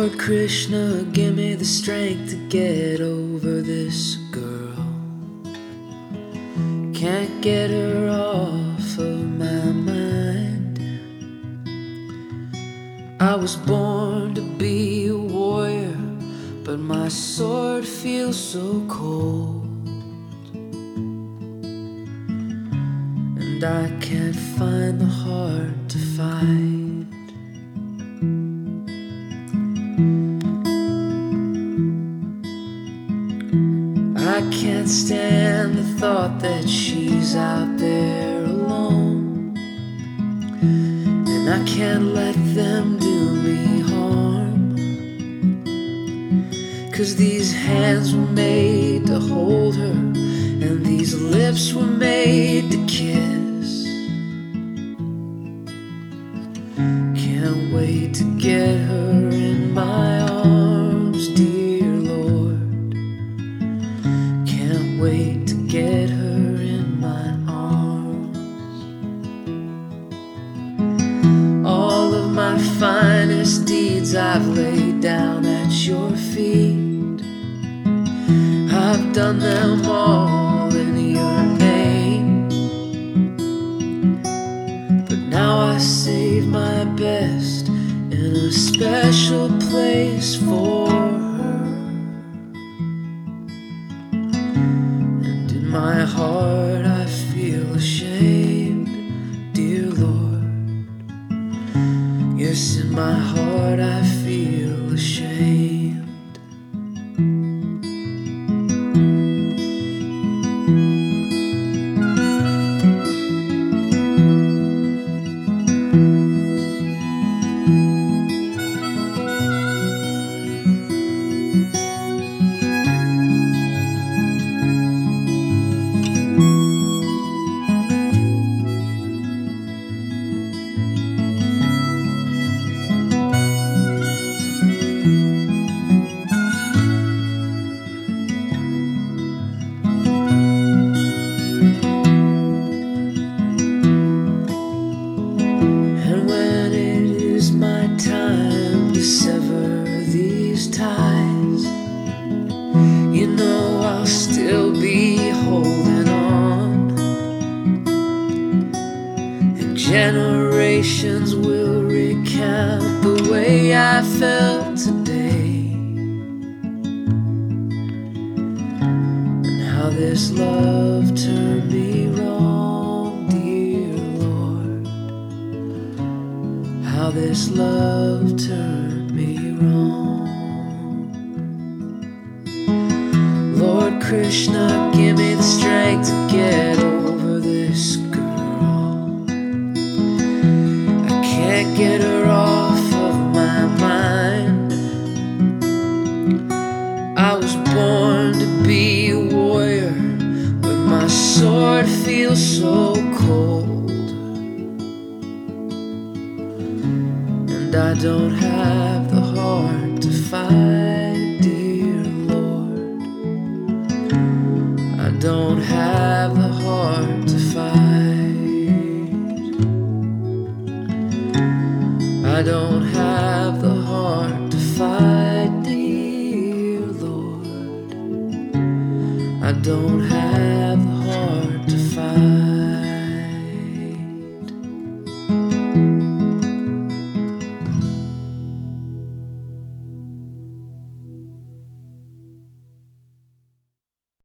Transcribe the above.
Lord Krishna, give me the strength to get over this girl. Can't get her off of my mind. I was born to be a warrior, but my sword feels so cold, and I can't find the heart to fight. I can't stand the thought that she's out there alone, and I can't let them do me harm, 'cause these hands were made to hold her, and these lips were made to kiss. Can't wait to get her in my arms, dear Lord. Can't wait to get her in my arms. All of my finest deeds I've laid down at your feet. I've done them all in your name, but now I save my best in a special place for her. And in my heart I feel ashamed, dear Lord. Yes, in my heart I feel ashamed. Time to sever these ties, you know I'll still be holding on, and generations will recount the way I felt today, and how this love turned me wrong, dear Lord. How this love turned me wrong. Lord Krishna, give me the strength to get over this girl. I can't get her off of my mind. I was born to be a warrior, but my sword feels so cold, and I don't have the heart to fight, dear Lord. I don't have the heart to fight. I don't have the heart to fight, dear Lord. I don't have